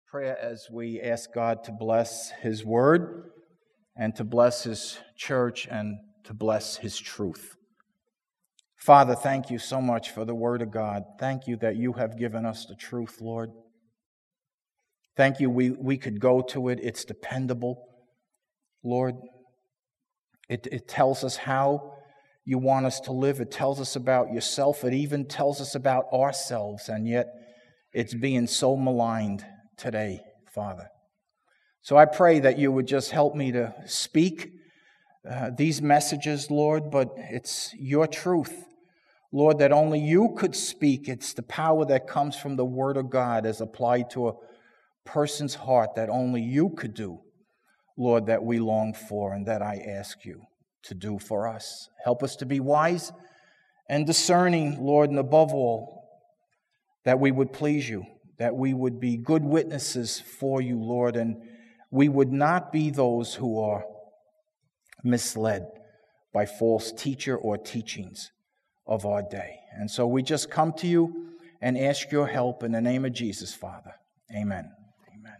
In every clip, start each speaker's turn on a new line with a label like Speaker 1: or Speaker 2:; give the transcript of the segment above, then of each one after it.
Speaker 1: prayer as we ask God to bless His Word and to bless His church and to bless His truth. Father, thank you so much for the Word of God. Thank you that you have given us the truth, Lord. Thank you we could go to it. It's dependable, Lord. It tells us how you want us to live. It tells us about yourself. It even tells us about ourselves, and yet it's being so maligned today, Father. So I pray that you would just help me to speak these messages, Lord, but it's your truth, Lord, that only you could speak. It's the power that comes from the Word of God as applied to a person's heart that only you could do, Lord, that we long for and that I ask you to do for us. Help us to be wise and discerning, Lord, and above all, that we would please you, that we would be good witnesses for you, Lord, and we would not be those who are misled by false teacher or teachings of our day. And so we just come to you and ask your help in the name of Jesus, Father. Amen. Amen.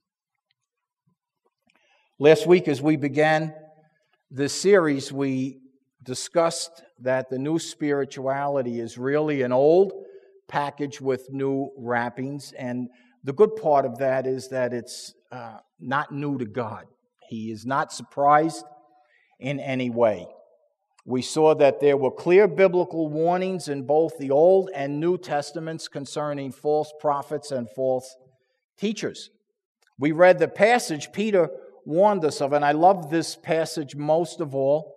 Speaker 1: Last week, as we began this series, we discussed that the new spirituality is really an old package with new wrappings, and the good part of that is that it's not new to God. He is not surprised in any way. We saw that there were clear biblical warnings in both the Old and New Testaments concerning false prophets and false teachers. We read the passage Peter warned us of, and I love this passage most of all.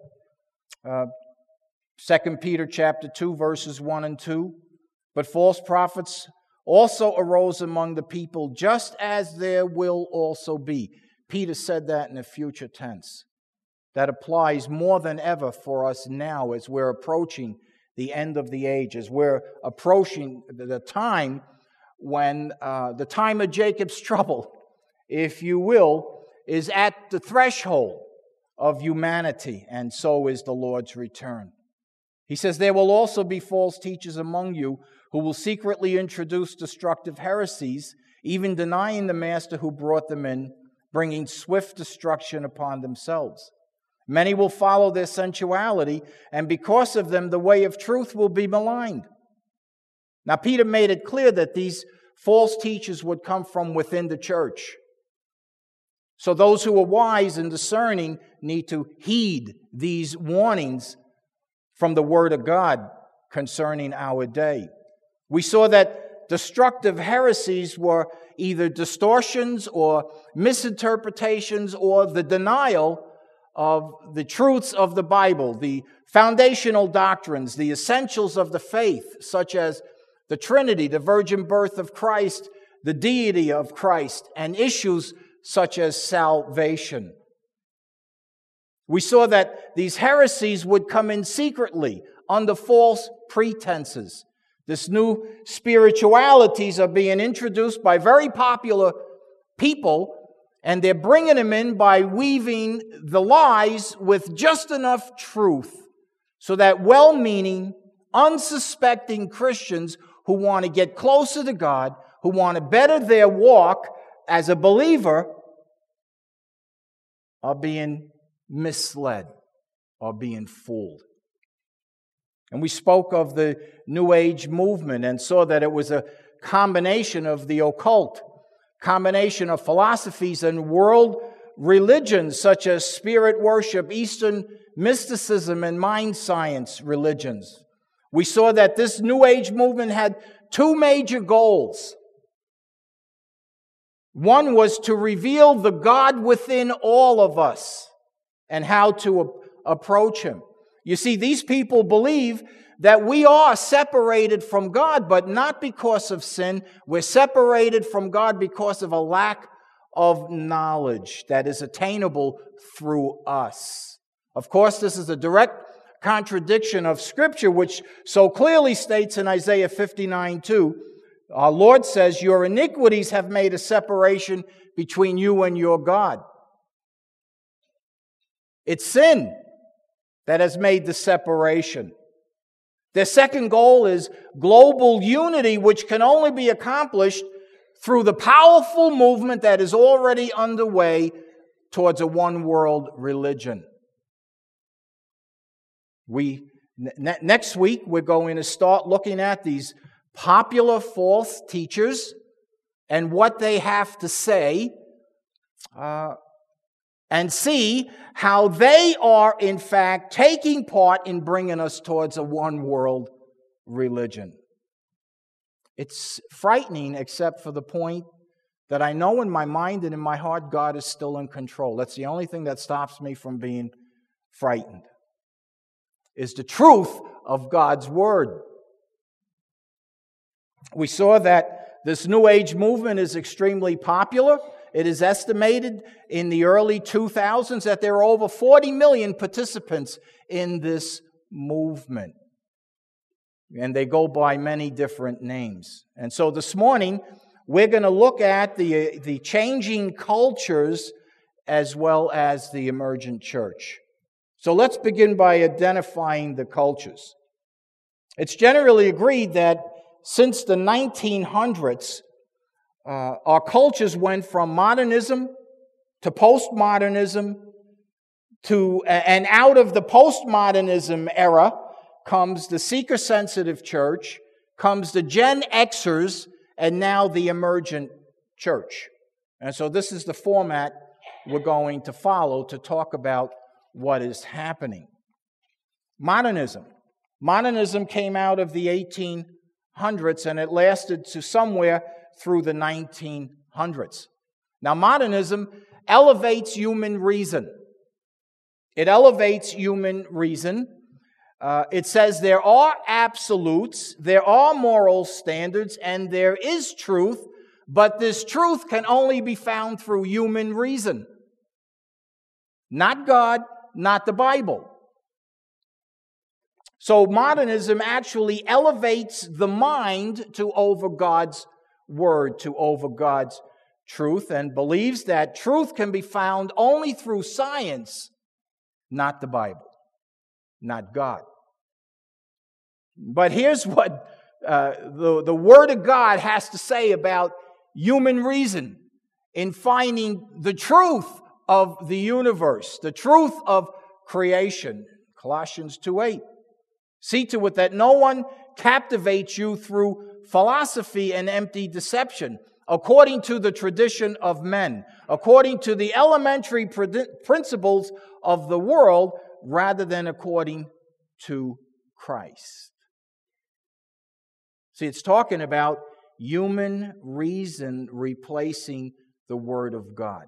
Speaker 1: 2 Peter chapter 2, verses 1 and 2. But false prophets also arose among the people, just as there will also be. Peter said that in the future tense. That applies more than ever for us now as we're approaching the end of the age, as we're approaching the time when the time of Jacob's trouble, if you will, is at the threshold of humanity, and so is the Lord's return. He says, there will also be false teachers among you who will secretly introduce destructive heresies, even denying the master who brought them in, bringing swift destruction upon themselves. Many will follow their sensuality, and because of them, the way of truth will be maligned. Now, Peter made it clear that these false teachers would come from within the church. So those who are wise and discerning need to heed these warnings from the Word of God concerning our day. We saw that destructive heresies were either distortions or misinterpretations or the denial of the truths of the Bible, the foundational doctrines, the essentials of the faith, such as the Trinity, the virgin birth of Christ, the deity of Christ, and issues such as salvation. We saw that these heresies would come in secretly under false pretenses. This new spiritualities are being introduced by very popular people, and they're bringing them in by weaving the lies with just enough truth so that well-meaning, unsuspecting Christians who want to get closer to God, who want to better their walk as a believer, are being misled, are being fooled. And we spoke of the New Age movement and saw that it was a combination of the occult, combination of philosophies and world religions such as spirit worship, Eastern mysticism, and mind science religions. We saw that this New Age movement had two major goals. One was to reveal the God within all of us and how to approach Him. You see, these people believe that we are separated from God, but not because of sin. We're separated from God because of a lack of knowledge that is attainable through us. Of course, this is a direct contradiction of Scripture, which so clearly states in Isaiah 59:2, our Lord says, your iniquities have made a separation between you and your God. It's sin that has made the separation. Their second goal is global unity, which can only be accomplished through the powerful movement that is already underway towards a one-world religion. Next week, we're going to start looking at these popular false teachers and what they have to say, and see how they are, in fact, taking part in bringing us towards a one-world religion. It's frightening, except for the point that I know in my mind and in my heart God is still in control. That's the only thing that stops me from being frightened, is the truth of God's Word. We saw that this New Age movement is extremely popular. It is estimated in the early 2000s that there are over 40 million participants in this movement. And they go by many different names. And so this morning, we're going to look at the changing cultures as well as the emergent church. So let's begin by identifying the cultures. It's generally agreed that since the 1900s, our cultures went from modernism to postmodernism and out of the postmodernism era comes the seeker-sensitive church, comes the Gen Xers, and now the emergent church. And so this is the format we're going to follow to talk about what is happening. Modernism. Modernism came out of the 1800s and it lasted to somewhere through the 1900s. Now, modernism elevates human reason. It elevates human reason. It says there are absolutes, there are moral standards, and there is truth, but this truth can only be found through human reason. Not God, not the Bible. So modernism actually elevates the mind to over God's Word, to over God's truth, and believes that truth can be found only through science, not the Bible, not God. But here's what the Word of God has to say about human reason in finding the truth of the universe, the truth of creation. Colossians 2:8. See to it that no one captivates you through philosophy and empty deception, according to the tradition of men, according to the elementary principles of the world, rather than according to Christ. See, it's talking about human reason replacing the Word of God.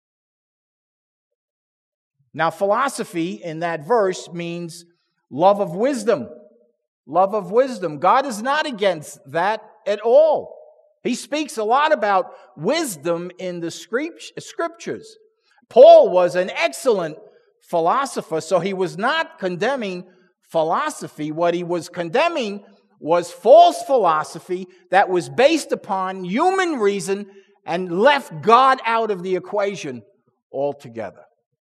Speaker 1: Now, philosophy in that verse means love of wisdom. Love of wisdom. God is not against that at all. He speaks a lot about wisdom in the Scriptures. Paul was an excellent philosopher, so he was not condemning philosophy. What he was condemning was false philosophy that was based upon human reason and left God out of the equation altogether.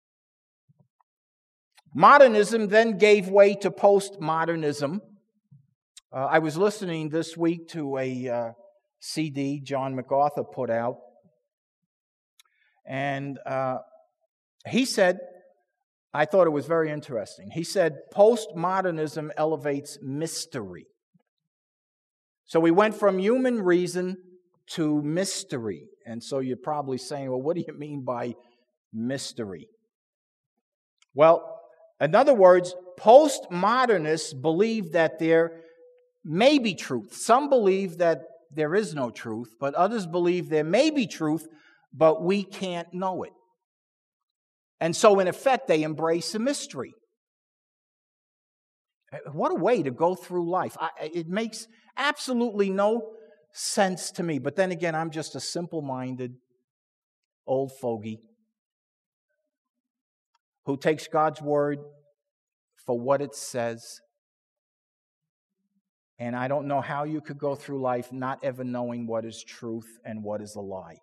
Speaker 1: Modernism then gave way to postmodernism. I was listening this week to a CD John MacArthur put out, and he said, I thought it was very interesting. He said, postmodernism elevates mystery. So we went from human reason to mystery. And so you're probably saying, well, what do you mean by mystery? Well, in other words, postmodernists believe that there may be truth. Some believe that there is no truth, but others believe there may be truth, but we can't know it. And so, in effect, they embrace a mystery. What a way to go through life. It makes absolutely no sense to me. But then again, I'm just a simple-minded old fogey who takes God's Word for what it says. And I don't know how you could go through life not ever knowing what is truth and what is a lie.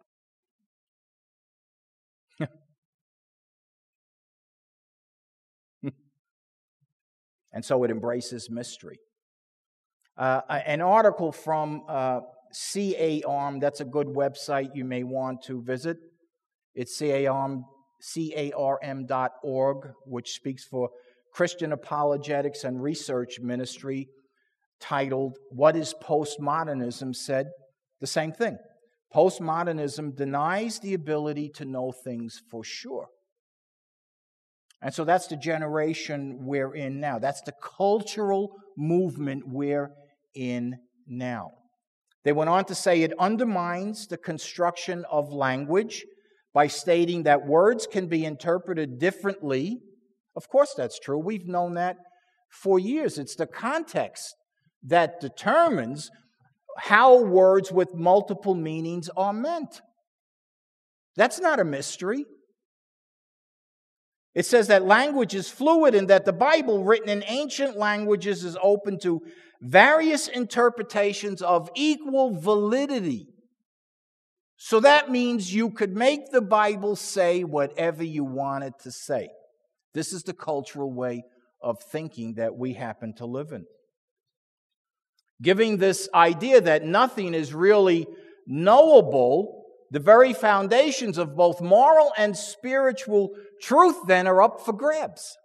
Speaker 1: And so it embraces mystery. An article from CARM, that's a good website you may want to visit. It's CARM.org, which speaks for Christian Apologetics and Research Ministry, titled, What is Postmodernism? Said the same thing. Postmodernism denies the ability to know things for sure. And so that's the generation we're in now. That's the cultural movement we're in now. They went on to say it undermines the construction of language by stating that words can be interpreted differently. Of course that's true. We've known that for years. It's the context that determines how words with multiple meanings are meant. That's not a mystery. It says that language is fluid and that the Bible, written in ancient languages, is open to various interpretations of equal validity. So that means you could make the Bible say whatever you want it to say. This is the cultural way of thinking that we happen to live in. Giving this idea that nothing is really knowable, the very foundations of both moral and spiritual truth then are up for grabs.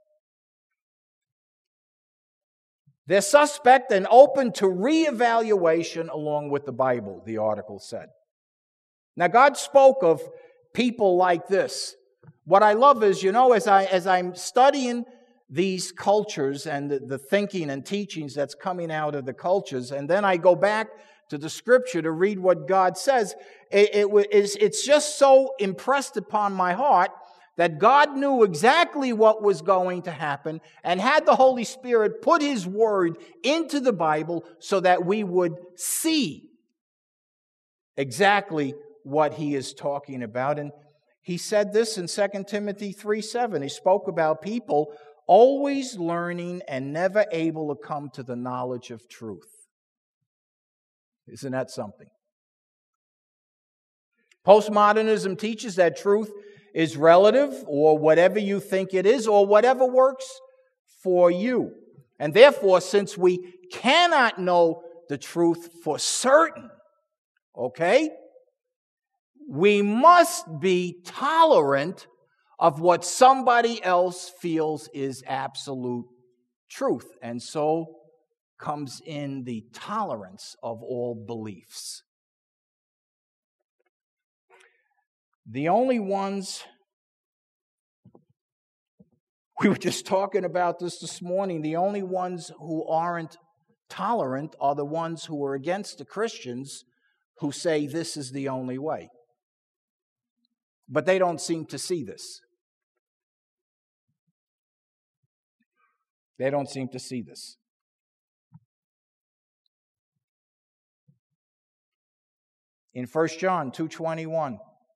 Speaker 1: They're suspect and open to reevaluation along with the Bible, the article said. Now, God spoke of people like this. What I love is, as I'm studying these cultures and the thinking and teachings that's coming out of the cultures, and then I go back to the Scripture to read what God says, it's just so impressed upon my heart that God knew exactly what was going to happen and had the Holy Spirit put His Word into the Bible so that we would see exactly what He is talking about. And He said this in 2 Timothy 3:7. He spoke about people always learning and never able to come to the knowledge of truth. Isn't that something? Postmodernism teaches that truth is relative, or whatever you think it is, or whatever works for you. And therefore, since we cannot know the truth for certain, okay, we must be tolerant of what somebody else feels is absolute truth. And so comes in the tolerance of all beliefs. The only ones, we were just talking about this morning, the only ones who aren't tolerant are the ones who are against the Christians who say this is the only way. But they don't seem to see this. They don't seem to see this. In 1 John 2:21,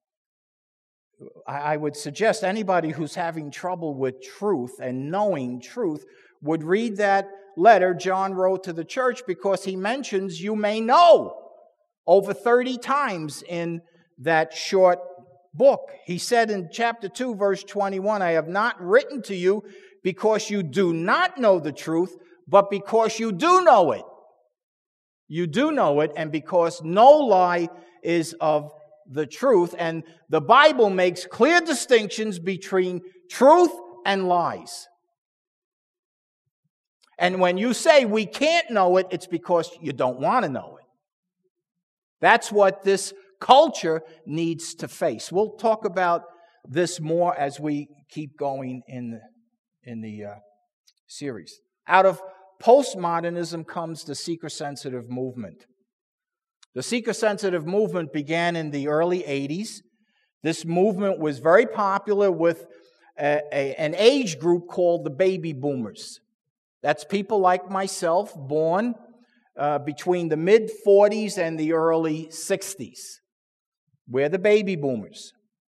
Speaker 1: I would suggest anybody who's having trouble with truth and knowing truth would read that letter John wrote to the church, because he mentions you may know over 30 times in that short book. He said in chapter 2, verse 21, I have not written to you because you do not know the truth, but because you do know it. You do know it, and because no lie is of the truth. And the Bible makes clear distinctions between truth and lies. And when you say we can't know it, it's because you don't want to know it. That's what this culture needs to face. We'll talk about this more as we keep going in the series. Out of postmodernism comes the seeker-sensitive movement. The seeker-sensitive movement began in the early 80s. This movement was very popular with an age group called the baby boomers. That's people like myself, born between the mid-40s and the early 60s. We're the baby boomers.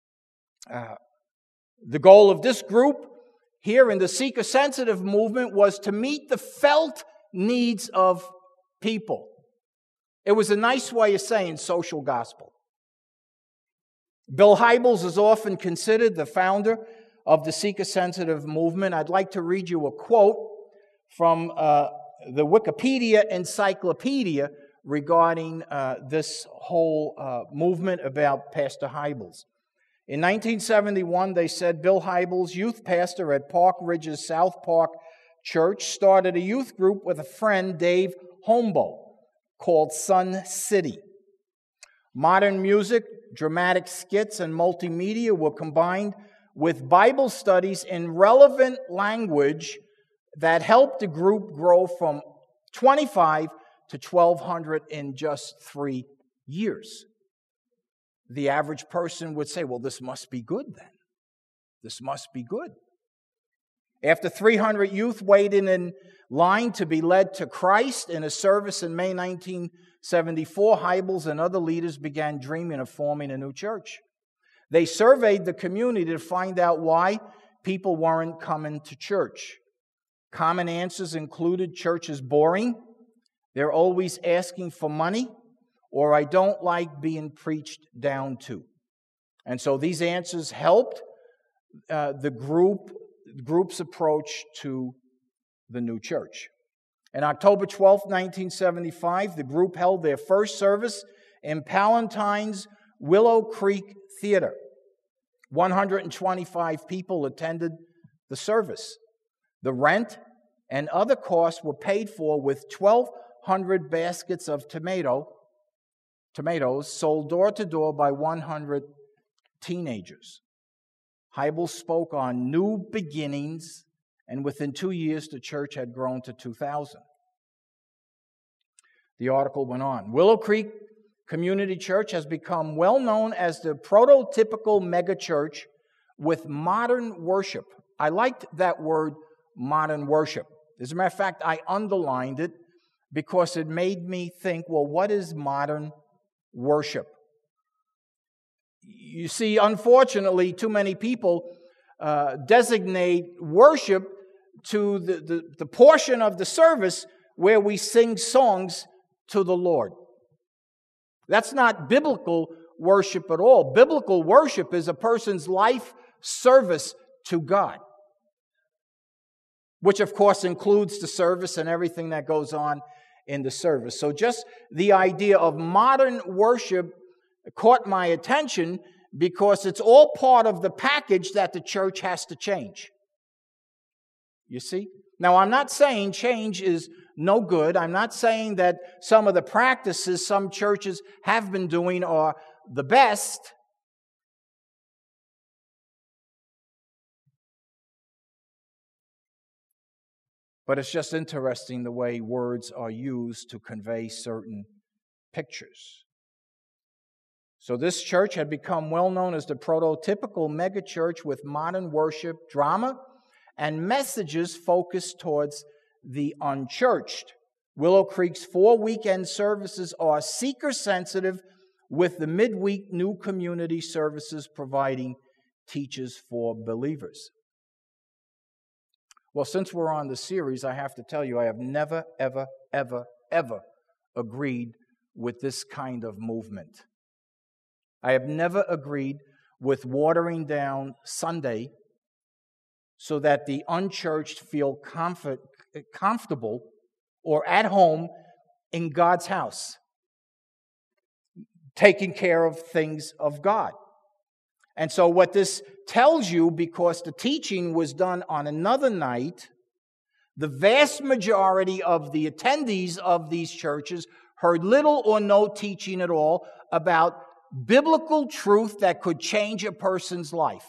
Speaker 1: The goal of this group here in the seeker-sensitive movement was to meet the felt needs of people. It was a nice way of saying social gospel. Bill Hybels is often considered the founder of the seeker-sensitive movement. I'd like to read you a quote from the Wikipedia Encyclopedia regarding this whole movement about Pastor Hybels. In 1971, they said Bill Hybels, youth pastor at Park Ridge's South Park Church, started a youth group with a friend, Dave Hombo, called Sun City. Modern music, dramatic skits, and multimedia were combined with Bible studies in relevant language that helped the group grow from 25 to 1,200 in just 3 years. The average person would say, well, this must be good then. This must be good. After 300 youth waited in line to be led to Christ in a service in May 1974, Hybels and other leaders began dreaming of forming a new church. They surveyed the community to find out why people weren't coming to church. Common answers included church is boring, they're always asking for money, or I don't like being preached down to. And so these answers helped the group's approach to the new church. On October 12, 1975, the group held their first service in Palatine's Willow Creek Theater. 125 people attended the service. The rent and other costs were paid for with 1,200 baskets of tomatoes sold door to door by 100 teenagers. Hybels spoke on new beginnings, and within 2 years, the church had grown to 2,000. The article went on. Willow Creek Community Church has become well known as the prototypical megachurch with modern worship. I liked that word, modern worship. As a matter of fact, I underlined it because it made me think, well, what is modern worship? You see, unfortunately, too many people designate worship to the portion of the service where we sing songs to the Lord. That's not biblical worship at all. Biblical worship is a person's life service to God, which of course includes the service and everything that goes on in the service. So just the idea of modern worship caught my attention because it's all part of the package that the church has to change. You see? Now, I'm not saying change is no good. I'm not saying that some of the practices some churches have been doing are the best. But it's just interesting the way words are used to convey certain pictures. So this church had become well known as the prototypical megachurch with modern worship, drama, and messages focused towards the unchurched. Willow Creek's 4 weekend services are seeker-sensitive, with the midweek new community services providing teachers for believers. Well, since we're on the series, I have to tell you, I have never, ever, ever, ever agreed with this kind of movement. I have never agreed with watering down Sunday so that the unchurched feel comfortable or at home in God's house, taking care of things of God. And so what this tells you, because the teaching was done on another night, the vast majority of the attendees of these churches heard little or no teaching at all about biblical truth that could change a person's life.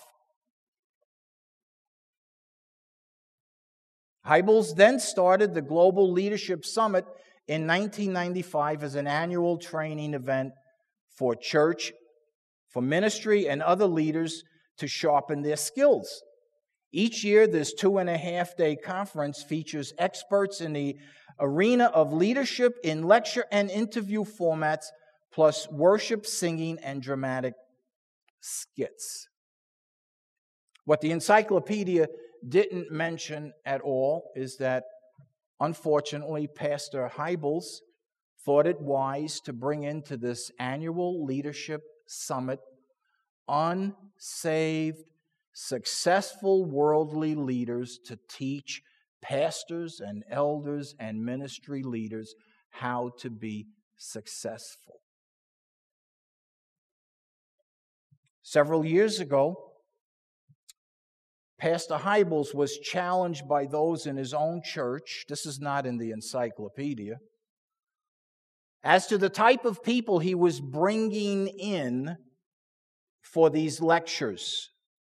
Speaker 1: Hybels then started the Global Leadership Summit in 1995 as an annual training event for church, for ministry, and other leaders to sharpen their skills. Each year, this 2.5-day conference features experts in the arena of leadership in lecture and interview formats, plus worship, singing, and dramatic skits. What the encyclopedia didn't mention at all is that, unfortunately, Pastor Hybels thought it wise to bring into this annual leadership summit unsaved, successful worldly leaders to teach pastors and elders and ministry leaders how to be successful. Several years ago, Pastor Hybels was challenged by those in his own church, this is not in the encyclopedia, as to the type of people he was bringing in for these lectures.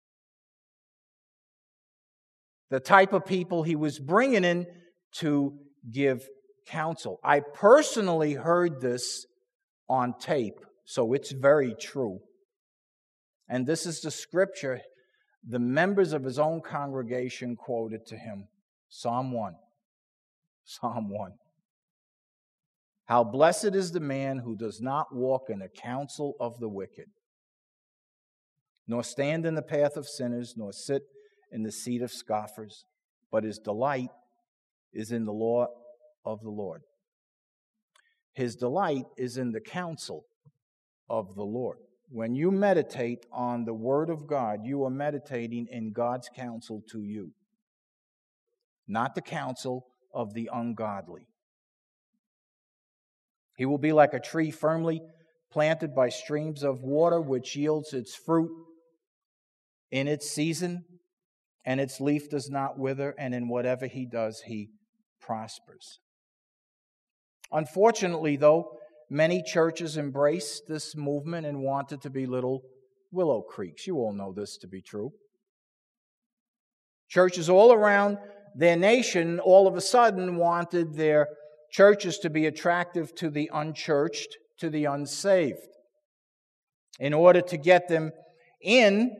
Speaker 1: The type of people he was bringing in to give counsel. I personally heard this on tape, so it's very true. And this is the scripture the members of his own congregation quoted to him. Psalm 1. Psalm 1. How blessed is the man who does not walk in the counsel of the wicked, nor stand in the path of sinners, nor sit in the seat of scoffers, but his delight is in the law of the Lord. His delight is in the counsel of the Lord. When you meditate on the Word of God, you are meditating in God's counsel to you, not the counsel of the ungodly. He will be like a tree firmly planted by streams of water, which yields its fruit in its season, and its leaf does not wither, and in whatever he does, he prospers. Unfortunately, though, many churches embraced this movement and wanted to be little Willow Creeks. You all know this to be true. Churches all around their nation all of a sudden wanted their churches to be attractive to the unchurched, to the unsaved. In order to get them into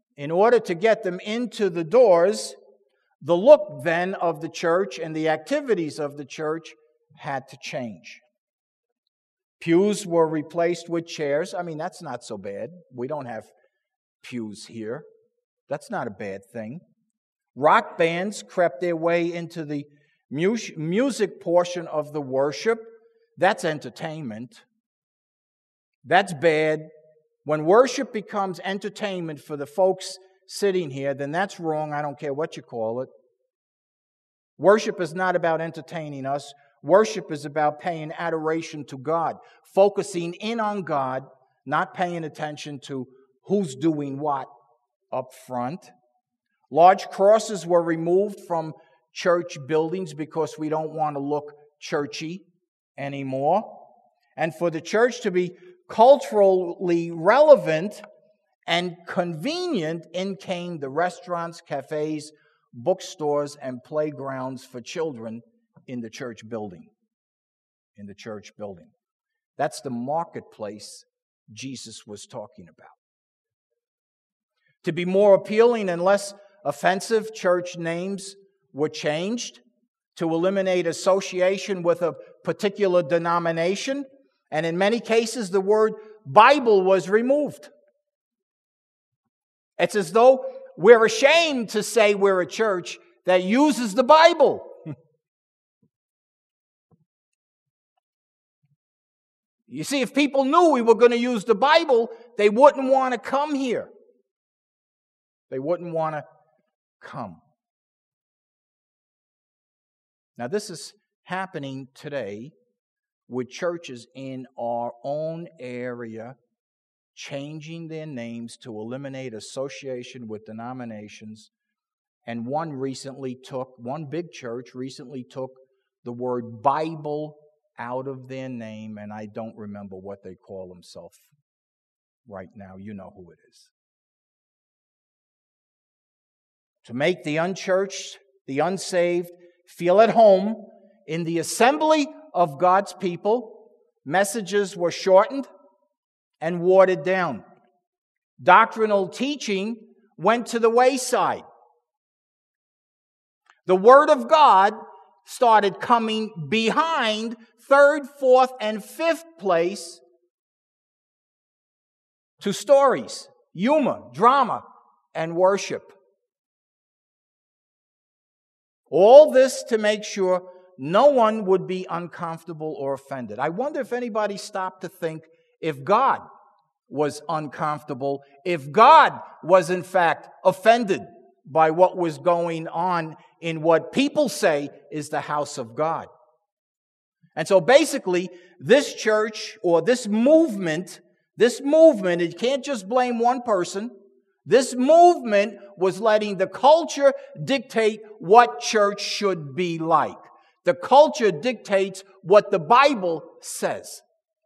Speaker 1: the doors, the look then of the church and the activities of the church had to change. Pews were replaced with chairs. I mean, that's not so bad. We don't have pews here. That's not a bad thing. Rock bands crept their way into the music portion of the worship. That's entertainment. That's bad. When worship becomes entertainment for the folks sitting here, then that's wrong. I don't care what you call it. Worship is not about entertaining us. Worship is about paying adoration to God, focusing in on God, not paying attention to who's doing what up front. Large crosses were removed from church buildings because we don't want to look churchy anymore. And for the church to be culturally relevant and convenient, in came the restaurants, cafes, bookstores, and playgrounds for children in the church building. In the church building. That's the marketplace Jesus was talking about. To be more appealing and less offensive, church names were changed to eliminate association with a particular denomination. And in many cases, the word Bible was removed. It's as though we're ashamed to say we're a church that uses the Bible. You see, if people knew we were going to use the Bible, they wouldn't want to come here. They wouldn't want to come. Now, this is happening today with churches in our own area changing their names to eliminate association with denominations. And one big church recently took the word Bible out of their name, and I don't remember what they call themselves right now. You know who it is. To make the unchurched, the unsaved, feel at home in the assembly of God's people, messages were shortened and watered down. Doctrinal teaching went to the wayside. The Word of God started coming behind third, fourth, and fifth place to stories, humor, drama, and worship. All this to make sure no one would be uncomfortable or offended. I wonder if anybody stopped to think if God was uncomfortable, if God was in fact offended by what was going on in what people say is the house of God. And so basically, this church or this movement, you can't just blame one person. This movement was letting the culture dictate what church should be like. The culture dictates what the Bible says.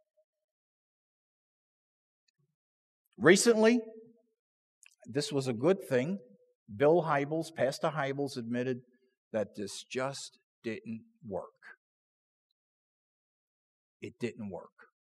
Speaker 1: Recently, this was a good thing. Pastor Hybels admitted that this just didn't work. It didn't work.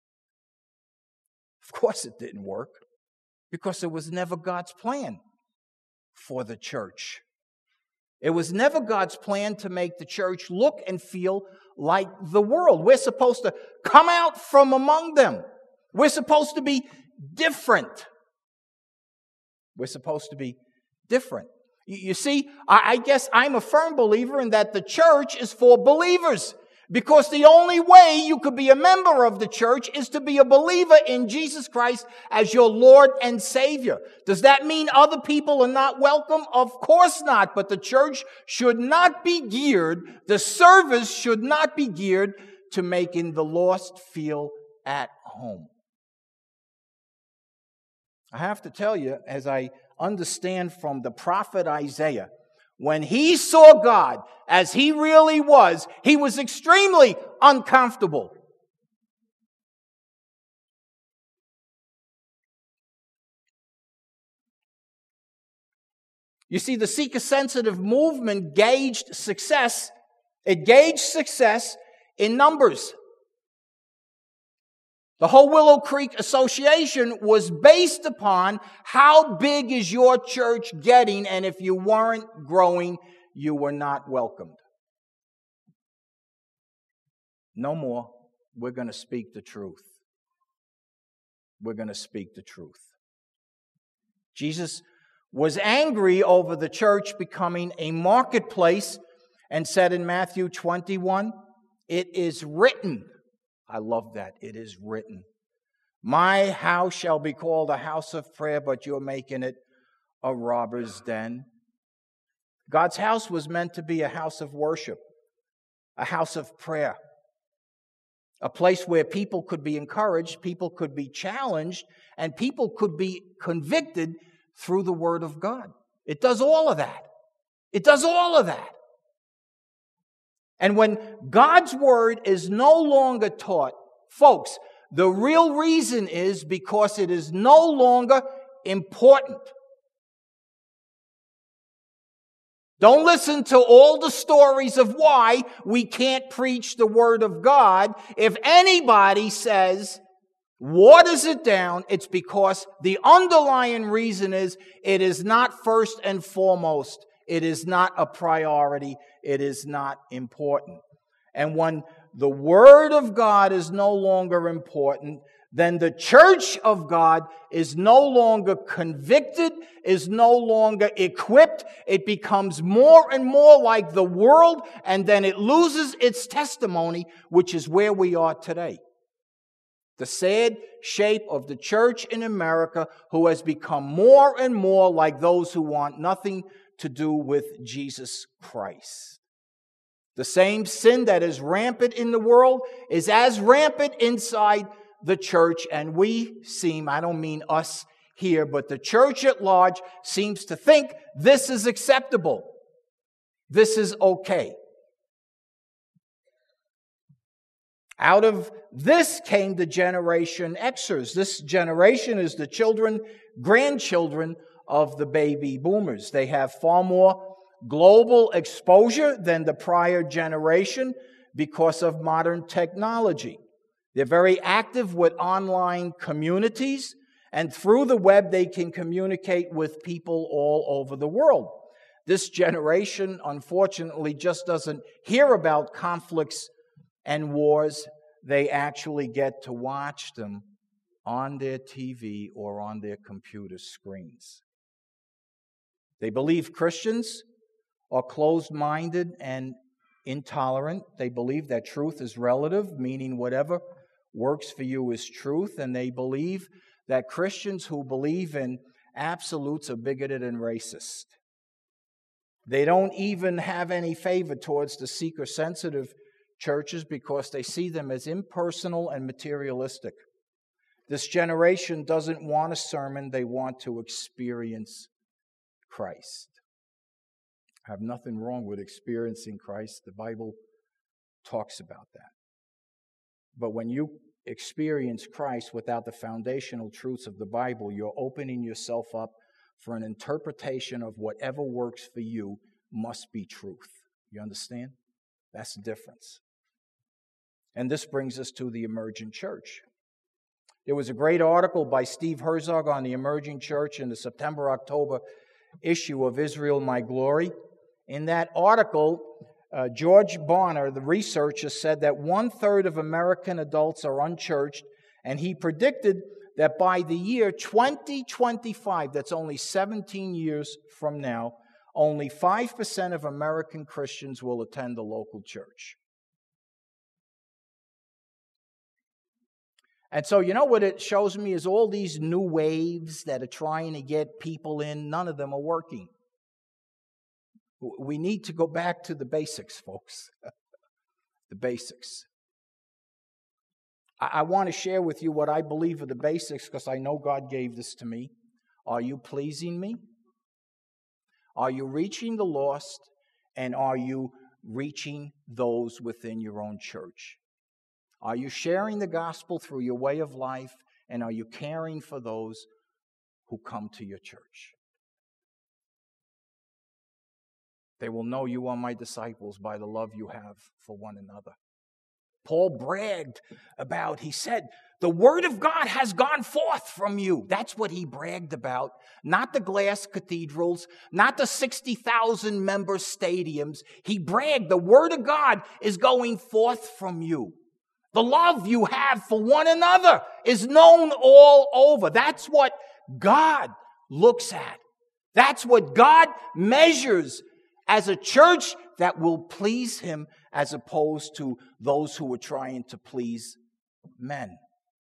Speaker 1: Of course it didn't work, because it was never God's plan for the church. It was never God's plan to make the church look and feel like the world. We're supposed to come out from among them. We're supposed to be different. We're supposed to be different. You see, I guess I'm a firm believer in that the church is for believers. Because the only way you could be a member of the church is to be a believer in Jesus Christ as your Lord and Savior. Does that mean other people are not welcome? Of course not. But the church should not be geared, the service should not be geared to making the lost feel at home. I have to tell you, as I understand from the prophet Isaiah, when he saw God as he really was, he was extremely uncomfortable. You see, the seeker-sensitive movement gauged success. It gauged success in numbers. The whole Willow Creek Association was based upon how big is your church getting, and if you weren't growing, you were not welcomed. No more. We're going to speak the truth. We're going to speak the truth. Jesus was angry over the church becoming a marketplace and said in Matthew 21, "It is written." I love that. It is written. "My house shall be called a house of prayer, but you're making it a robber's den." God's house was meant to be a house of worship, a house of prayer, a place where people could be encouraged, people could be challenged, and people could be convicted through the Word of God. It does all of that. It does all of that. And when God's Word is no longer taught, folks, the real reason is because it is no longer important. Don't listen to all the stories of why we can't preach the Word of God. If anybody says, waters it down, it's because the underlying reason is it is not first and foremost. It is not a priority. It is not important. And when the Word of God is no longer important, then the church of God is no longer convicted, is no longer equipped. It becomes more and more like the world, and then it loses its testimony, which is where we are today. The sad shape of the church in America, who has become more and more like those who want nothing to do with Jesus Christ. The same sin that is rampant in the world is as rampant inside the church, and we seem, I don't mean us here, but the church at large seems to think this is acceptable. This is okay. Out of this came the Generation Xers. This generation is the children, grandchildren of the baby boomers. They have far more global exposure than the prior generation because of modern technology. They're very active with online communities, and through the web they can communicate with people all over the world. This generation, unfortunately, just doesn't hear about conflicts and wars. They actually get to watch them on their TV or on their computer screens. They believe Christians are closed-minded and intolerant. They believe that truth is relative, meaning whatever works for you is truth. And they believe that Christians who believe in absolutes are bigoted and racist. They don't even have any favor towards the seeker-sensitive churches because they see them as impersonal and materialistic. This generation doesn't want a sermon, they want to experience Christ. I have nothing wrong with experiencing Christ. The Bible talks about that. But when you experience Christ without the foundational truths of the Bible, you're opening yourself up for an interpretation of whatever works for you must be truth. You understand? That's the difference. And this brings us to the emergent church. There was a great article by Steve Herzog on the emerging church in the September-October issue of Israel My Glory. In that article, George Barner, the researcher, said that 1/3 of American adults are unchurched, and he predicted that by the year 2025, that's only 17 years from now, only 5% of American Christians will attend a local church. And so, you know what it shows me is all these new waves that are trying to get people in, none of them are working. We need to go back to the basics, folks. The basics. I want to share with you what I believe are the basics because I know God gave this to me. Are you pleasing me? Are you reaching the lost? And are you reaching those within your own church? Are you sharing the gospel through your way of life? And are you caring for those who come to your church? They will know you are my disciples by the love you have for one another. Paul bragged about, he said, the word of God has gone forth from you. That's what he bragged about. Not the glass cathedrals, not the 60,000 member stadiums. He bragged, the word of God is going forth from you. The love you have for one another is known all over. That's what God looks at. That's what God measures as a church that will please Him as opposed to those who are trying to please men.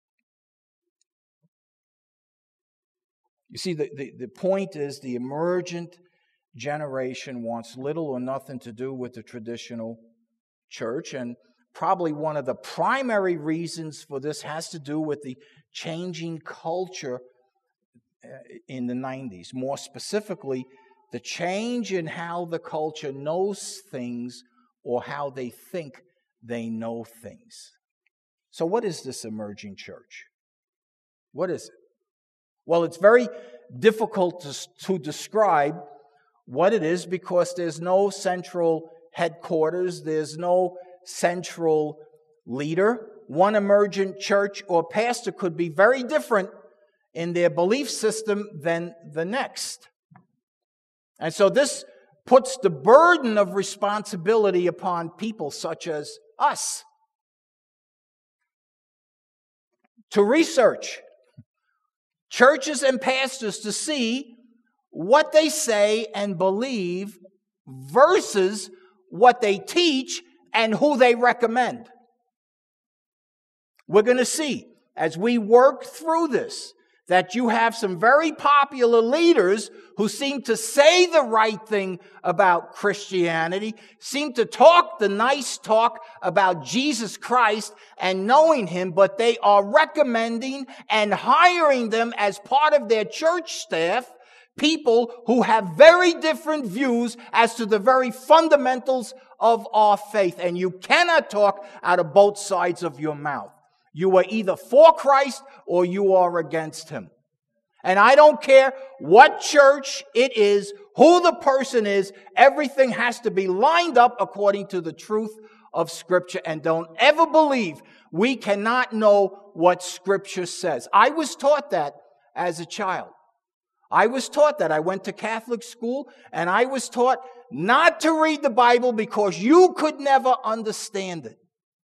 Speaker 1: You see, the point is the emergent generation wants little or nothing to do with the traditional church, and probably one of the primary reasons for this has to do with the changing culture in the 90s. More specifically, the change in how the culture knows things or how they think they know things. So what is this emerging church? What is it? Well, it's very difficult to describe what it is because there's no central headquarters, there's no central leader. One emergent church or pastor could be very different in their belief system than the next. And so this puts the burden of responsibility upon people such as us to research churches and pastors to see what they say and believe versus what they teach and who they recommend. We're going to see as we work through this that you have some very popular leaders who seem to say the right thing about Christianity, seem to talk the nice talk about Jesus Christ and knowing Him, but they are recommending and hiring them as part of their church staff, people who have very different views as to the very fundamentals of our faith. And you cannot talk out of both sides of your mouth. You are either for Christ or you are against Him. And I don't care what church it is, who the person is, everything has to be lined up according to the truth of Scripture. And don't ever believe we cannot know what Scripture says. I was taught that as a child. I was taught that. I went to Catholic school and I was taught not to read the Bible because you could never understand it.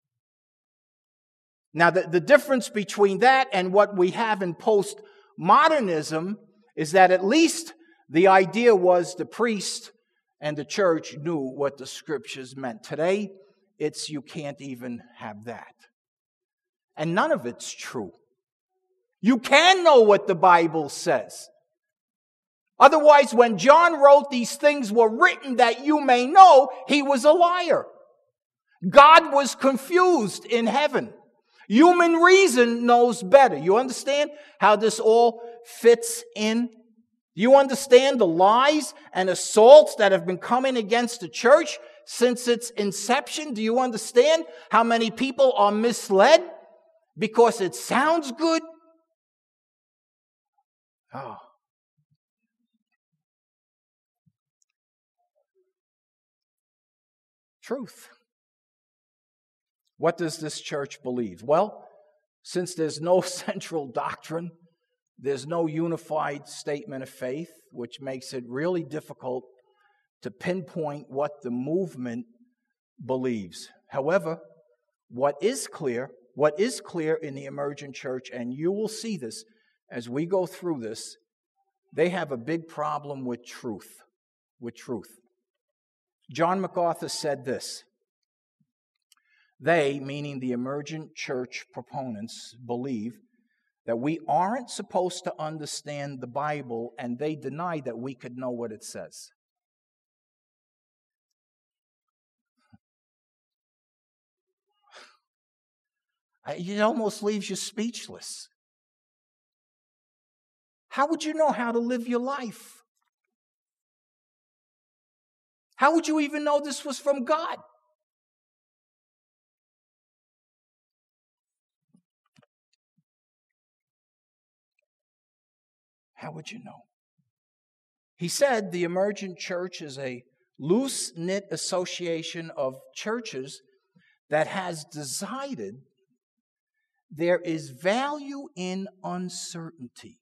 Speaker 1: Now, the difference between that and what we have in postmodernism is that at least the idea was the priest and the church knew what the Scriptures meant. Today, it's you can't even have that. And none of it's true. You can know what the Bible says. Otherwise, when John wrote these things were written that you may know, he was a liar. God was confused in heaven. Human reason knows better. You understand how this all fits in? You understand the lies and assaults that have been coming against the church since its inception? Do you understand how many people are misled because it sounds good? Oh. Truth. What does this church believe? Well, since there's no central doctrine, there's no unified statement of faith, which makes it really difficult to pinpoint what the movement believes. However, what is clear in the emergent church, and you will see this as we go through this, they have a big problem with truth. John MacArthur said this: they, meaning the emergent church proponents, believe that we aren't supposed to understand the Bible, and they deny that we could know what it says. It almost leaves you speechless. How would you know how to live your life? How would you even know this was from God? How would you know? He said the emergent church is a loose-knit association of churches that has decided there is value in uncertainty.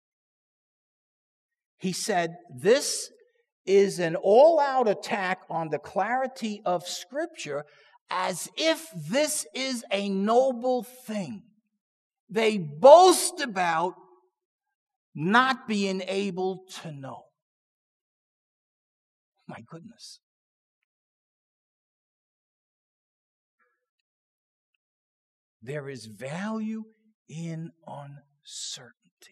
Speaker 1: He said this is an all-out attack on the clarity of Scripture, as if this is a noble thing. They boast about not being able to know. My goodness. There is value in uncertainty.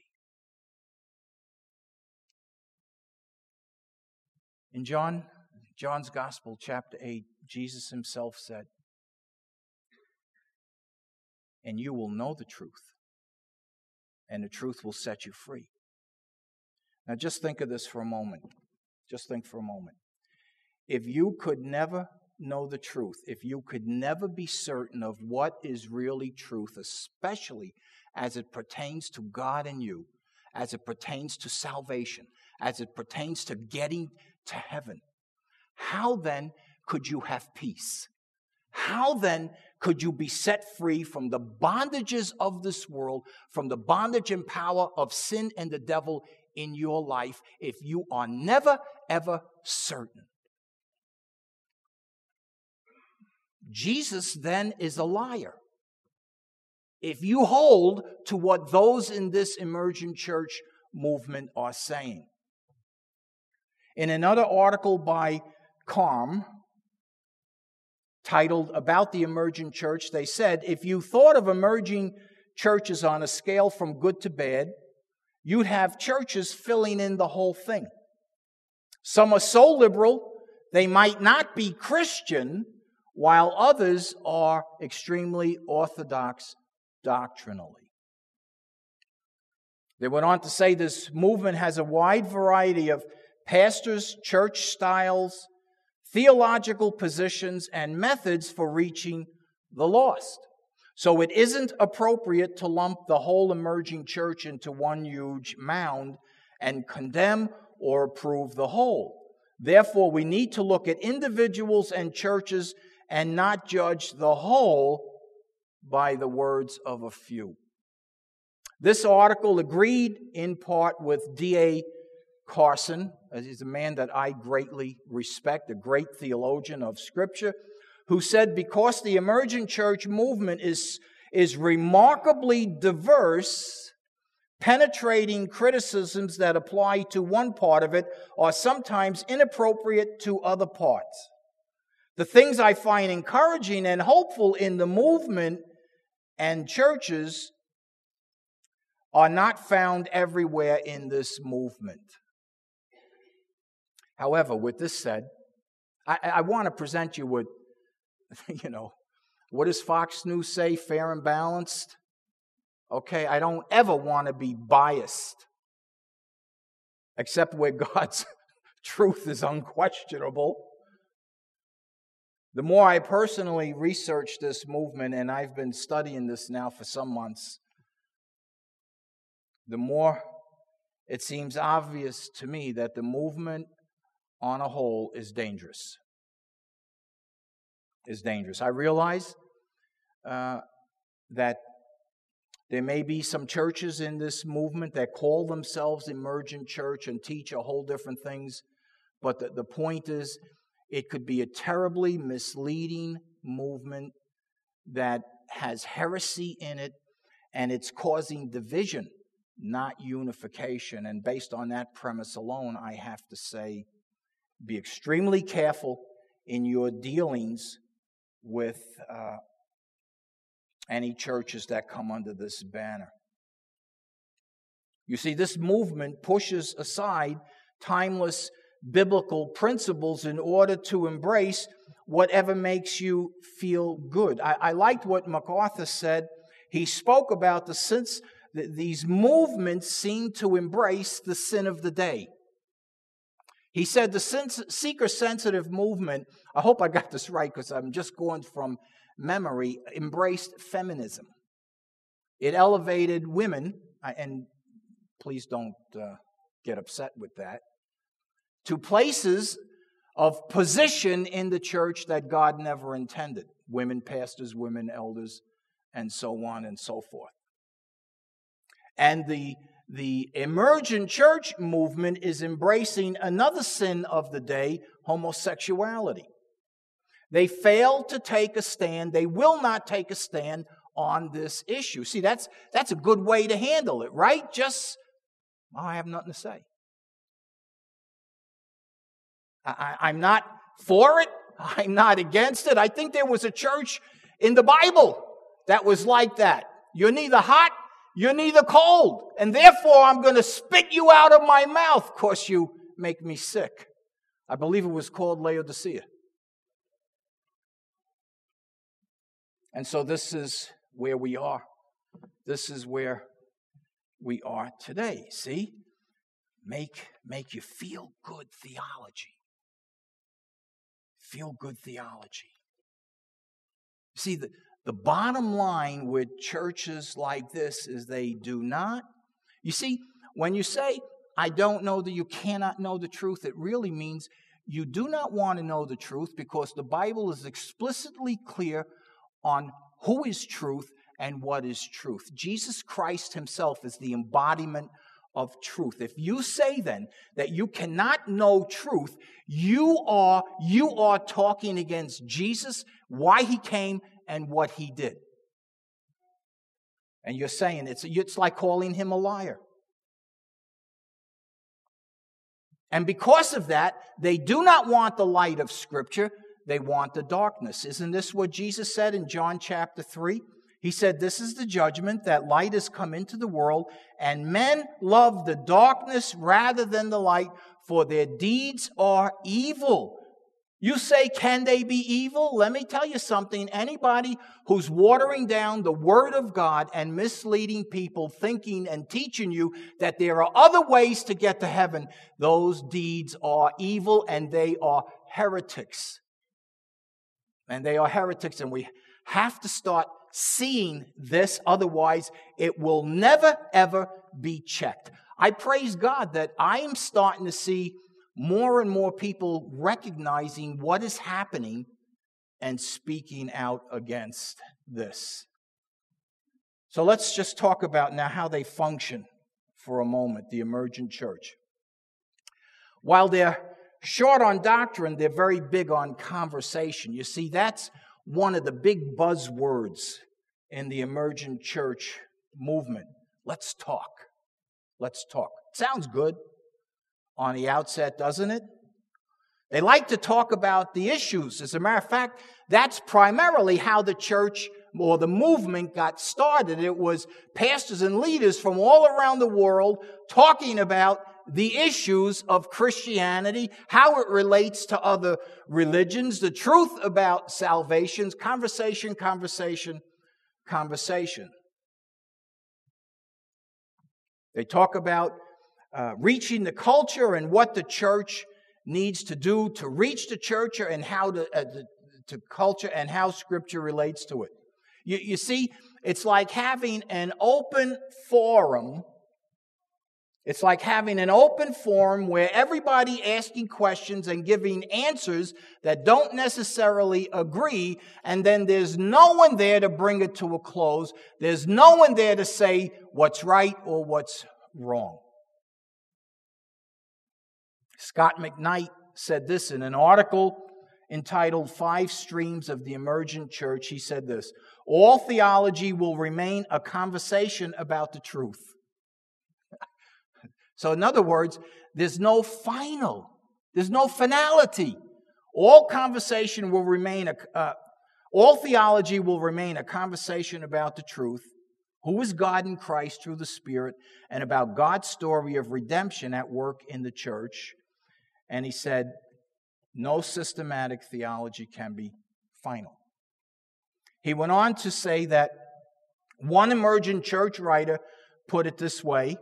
Speaker 1: In John's Gospel, chapter 8, Jesus himself said, "And you will know the truth, and the truth will set you free." Now just think of this for a moment. Just think for a moment. If you could never know the truth, if you could never be certain of what is really truth, especially as it pertains to God and you, as it pertains to salvation, as it pertains to getting to heaven, how then could you have peace? How then could you be set free from the bondages of this world, from the bondage and power of sin and the devil in your life, if you are never, ever certain? Jesus then is a liar if you hold to what those in this emergent church movement are saying. In another article by Carm, titled "About the Emergent Church," they said, if you thought of emerging churches on a scale from good to bad, you'd have churches filling in the whole thing. Some are so liberal, they might not be Christian, while others are extremely orthodox doctrinally. They went on to say this movement has a wide variety of pastors, church styles, theological positions, and methods for reaching the lost. So it isn't appropriate to lump the whole emerging church into one huge mound and condemn or approve the whole. Therefore, we need to look at individuals and churches and not judge the whole by the words of a few. This article agreed in part with D.A. Carson. He's a man that I greatly respect, a great theologian of Scripture, who said, because the emergent church movement is remarkably diverse, penetrating criticisms that apply to one part of it are sometimes inappropriate to other parts. The things I find encouraging and hopeful in the movement and churches are not found everywhere in this movement. However, with this said, I want to present you with What does Fox News say? Fair and balanced? Okay, I don't ever want to be biased, except where God's truth is unquestionable. The more I personally research this movement, and I've been studying this now for some months, the more it seems obvious to me that the movement on a whole is dangerous. I realize that there may be some churches in this movement that call themselves Emergent Church and teach a whole different things, but the point is, it could be a terribly misleading movement that has heresy in it, and it's causing division, not unification. And based on that premise alone, I have to say, be extremely careful in your dealings with any churches that come under this banner. You see, this movement pushes aside timeless biblical principles in order to embrace whatever makes you feel good. I liked what MacArthur said. He spoke about the sense that these movements seem to embrace the sin of the day. He said the seeker-sensitive movement, I hope I got this right because I'm just going from memory, embraced feminism. It elevated women, and please don't get upset with that, to places of position in the church that God never intended. Women pastors, women elders, and so on and so forth. And the emergent church movement is embracing another sin of the day, homosexuality. They fail to take a stand. They will not take a stand on this issue. See, that's a good way to handle it, right? I have nothing to say. I'm not for it. I'm not against it. I think there was a church in the Bible that was like that. You're neither hot, you're neither cold, and therefore I'm going to spit you out of my mouth because you make me sick. I believe it was called Laodicea. And so this is where we are. This is where we are today. See? Make you feel good theology. Feel good theology. See, the bottom line with churches like this is they do not. You see, when you say, I don't know that you cannot know the truth, it really means you do not want to know the truth because the Bible is explicitly clear on who is truth and what is truth. Jesus Christ himself is the embodiment of truth. If you say then that you cannot know truth, you are talking against Jesus, why he came, and what he did. And you're saying it's like calling him a liar. And because of that, they do not want the light of Scripture, they want the darkness. Isn't this what Jesus said in John chapter 3? He said, this is the judgment, that light has come into the world, and men love the darkness rather than the light, for their deeds are evil. You say, can they be evil? Let me tell you something. Anybody who's watering down the Word of God and misleading people, thinking and teaching you that there are other ways to get to heaven, those deeds are evil and they are heretics. And they are heretics, and we have to start seeing this, otherwise it will never, ever be checked. I praise God that I am starting to see more and more people recognizing what is happening and speaking out against this. So let's just talk about now how they function for a moment, the emergent church. While they're short on doctrine, they're very big on conversation. You see, that's one of the big buzzwords in the emergent church movement. Let's talk. Let's talk. Sounds good on the outset, doesn't it? They like to talk about the issues. As a matter of fact, that's primarily how the church or the movement got started. It was pastors and leaders from all around the world talking about the issues of Christianity, how it relates to other religions, the truth about salvation, conversation. They talk about reaching the culture and what the church needs to do to reach the church and how to culture and how Scripture relates to it. You see, it's like having an open forum. It's like having an open forum where everybody asking questions and giving answers that don't necessarily agree, and then there's no one there to bring it to a close. There's no one there to say what's right or what's wrong. Scott McKnight said this in an article entitled 5 Streams of the Emergent Church. He said this: all theology will remain a conversation about the truth. So in other words, there's no finality. All conversation will remain all theology will remain a conversation about the truth, who is God in Christ through the Spirit, and about God's story of redemption at work in the church. And he said, no systematic theology can be final. He went on to say that one emergent church writer put it this way.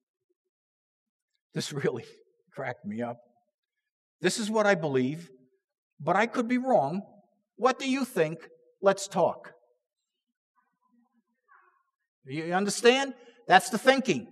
Speaker 1: This really cracked me up. This is what I believe, but I could be wrong. What do you think? Let's talk. You understand? That's the thinking.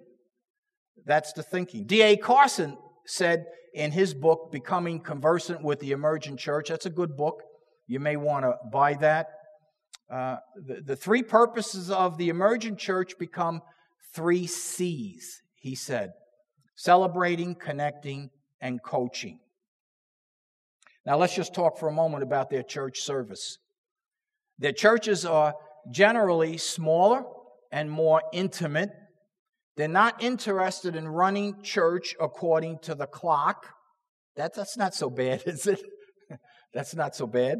Speaker 1: D.A. Carson said in his book, Becoming Conversant with the Emergent Church, that's a good book. You may want to buy that. The 3 purposes of the emergent church become 3 C's, he said: celebrating, connecting, and coaching. Now let's just talk for a moment about their church service. Their churches are generally smaller and more intimate. They're not interested in running church according to the clock. That's not so bad, is it? That's not so bad.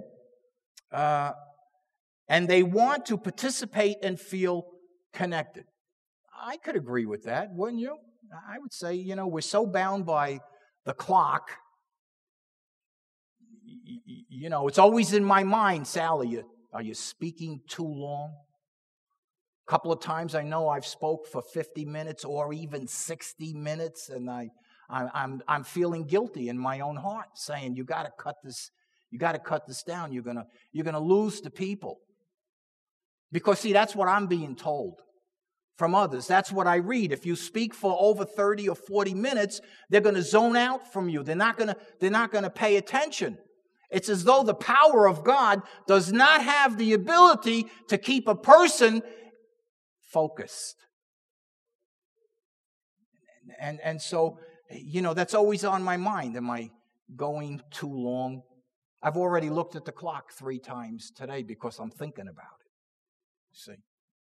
Speaker 1: And they want to participate and feel connected. I could agree with that, wouldn't you? I would say, we're so bound by the clock. It's always in my mind, Sally, are you speaking too long? A couple of times I know I've spoke for 50 minutes or even 60 minutes, and I'm feeling guilty in my own heart, saying, you got to cut this down. You're gonna lose the people. Because see, that's what I'm being told from others. That's what I read. If you speak for over 30 or 40 minutes, they're going to zone out from you. They're not going to pay attention. It's as though the power of God does not have the ability to keep a person focused. And so, that's always on my mind. Am I going too long? I've already looked at the clock 3 times today because I'm thinking about it. See?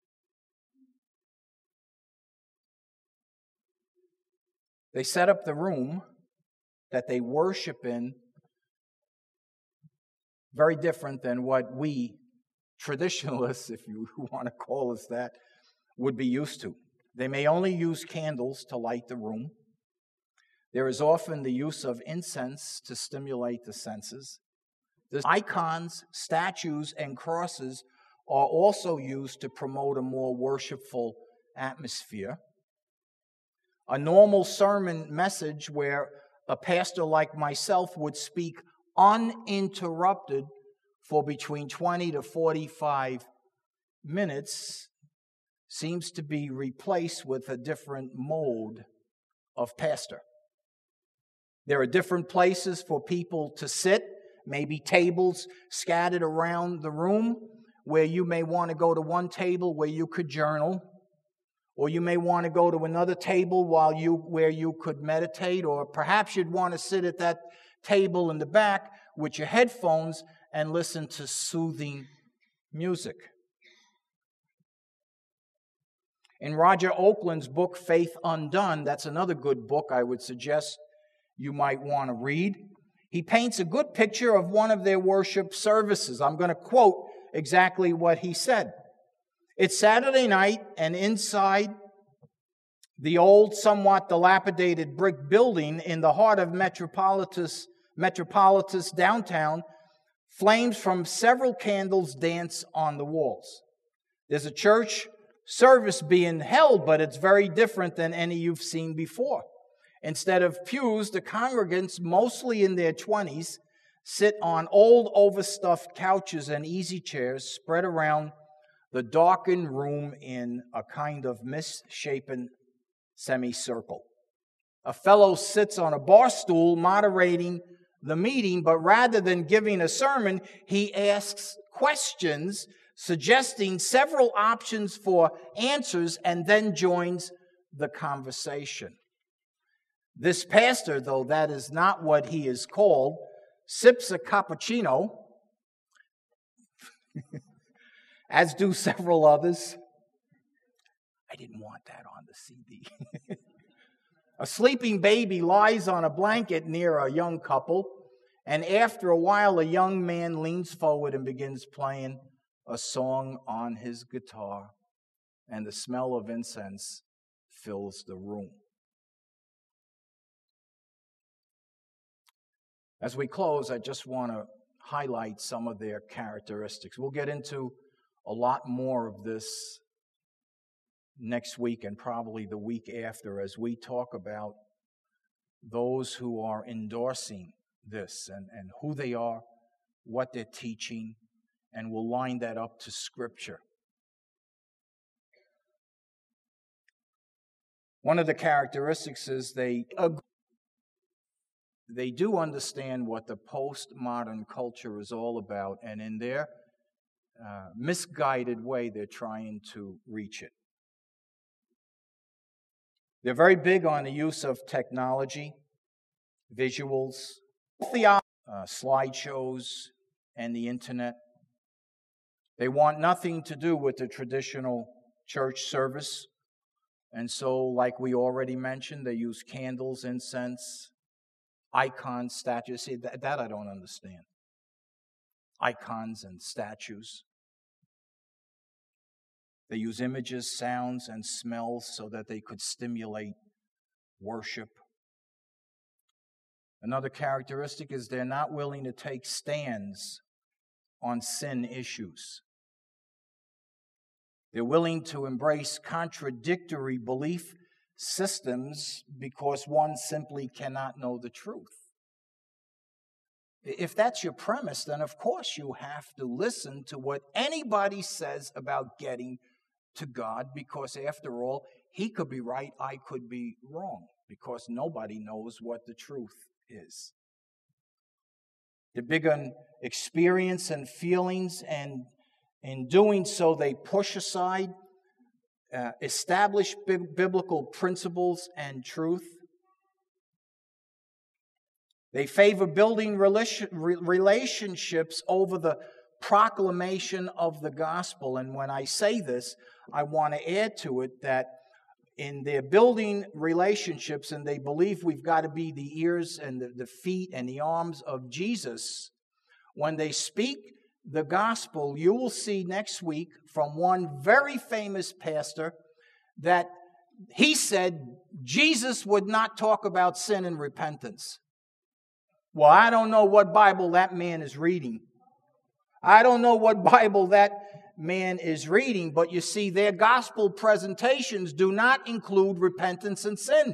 Speaker 1: They set up the room that they worship in very different than what we traditionalists, if you want to call us that, would be used to. They may only use candles to light the room. There is often the use of incense to stimulate the senses. The icons, statues, and crosses are also used to promote a more worshipful atmosphere. A normal sermon message where a pastor like myself would speak uninterrupted for between 20 to 45 minutes seems to be replaced with a different mode of pastor. There are different places for people to sit, maybe tables scattered around the room, where you may want to go to one table where you could journal, or you may want to go to another table where you could meditate, or perhaps you'd want to sit at that table in the back with your headphones and listen to soothing music. In Roger Oakland's book, Faith Undone, that's another good book I would suggest you might want to read. He paints a good picture of one of their worship services. I'm going to quote exactly what he said. It's Saturday night, and inside The old, somewhat dilapidated brick building in the heart of Metropolitus downtown, flames from several candles dance on the walls. There's a church service being held, but it's very different than any you've seen before. Instead of pews, the congregants, mostly in their 20s, sit on old overstuffed couches and easy chairs spread around the darkened room in a kind of misshapen semicircle. A fellow sits on a bar stool moderating the meeting, but rather than giving a sermon, he asks questions, suggesting several options for answers, and then joins the conversation. This pastor, though that is not what he is called, sips a cappuccino, as do several others. I didn't want that on the CD. A sleeping baby lies on a blanket near a young couple, and after a while, a young man leans forward and begins playing a song on his guitar, and the smell of incense fills the room. As we close, I just want to highlight some of their characteristics. We'll get into a lot more of this next week and probably the week after as we talk about those who are endorsing this and who they are, what they're teaching, and we'll line that up to Scripture. One of the characteristics is they do understand what the postmodern culture is all about, and in their misguided way, they're trying to reach it. They're very big on the use of technology, visuals, slideshows, and the internet. They want nothing to do with the traditional church service. And so, like we already mentioned, they use candles, incense, icons, statues. See, that I don't understand. Icons and statues. They use images, sounds, and smells so that they could stimulate worship. Another characteristic is they're not willing to take stands on sin issues. They're willing to embrace contradictory belief systems because one simply cannot know the truth. If that's your premise, then of course you have to listen to what anybody says about getting to God, because after all, He could be right, I could be wrong, because nobody knows what the truth is. They're big on experience and feelings, and in doing so, they push aside established biblical principles and truth. They favor building relationships over the proclamation of the gospel. And when I say this, I want to add to it that in their building relationships, and they believe we've got to be the ears and the feet and the arms of Jesus, when they speak the gospel, you will see next week from one very famous pastor that he said Jesus would not talk about sin and repentance. Well, I don't know what Bible that man is reading. I don't know what Bible that man is reading, but you see, their gospel presentations do not include repentance and sin.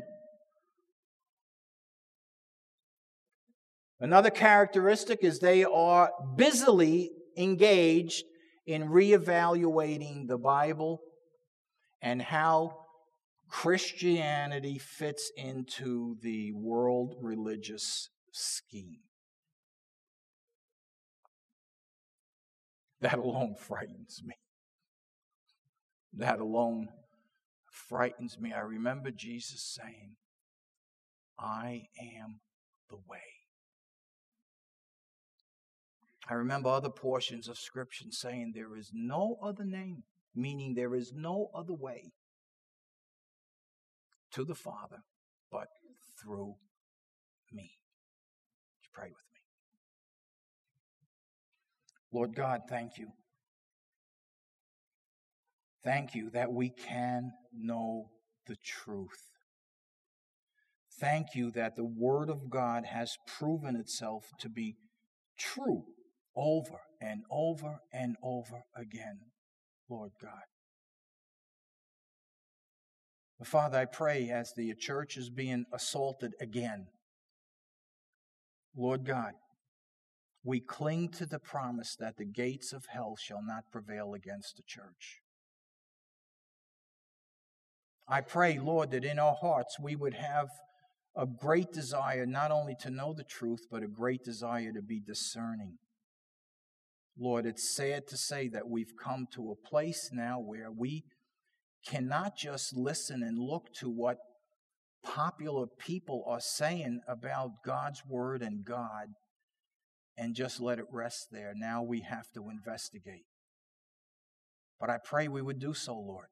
Speaker 1: Another characteristic is they are busily engaged in reevaluating the Bible and how Christianity fits into the world religious scheme. That alone frightens me. That alone frightens me. I remember Jesus saying, I am the way. I remember other portions of Scripture saying there is no other name, meaning there is no other way to the Father but through me. Would you pray with me? Lord God, thank you. Thank you that we can know the truth. Thank you that the Word of God has proven itself to be true over and over and over again, Lord God. Father, I pray as the church is being assaulted again, Lord God, we cling to the promise that the gates of hell shall not prevail against the church. I pray, Lord, that in our hearts we would have a great desire not only to know the truth, but a great desire to be discerning. Lord, it's sad to say that we've come to a place now where we cannot just listen and look to what popular people are saying about God's Word and God and just let it rest there. Now we have to investigate. But I pray we would do so, Lord.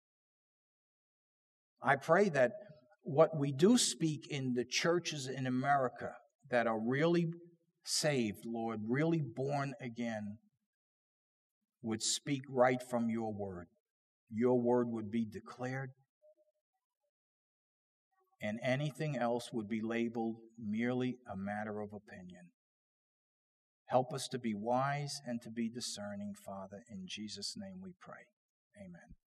Speaker 1: I pray that what we do speak in the churches in America that are really saved, Lord, really born again, would speak right from your word. Your word would be declared, and anything else would be labeled merely a matter of opinion. Help us to be wise and to be discerning, Father. In Jesus' name we pray. Amen.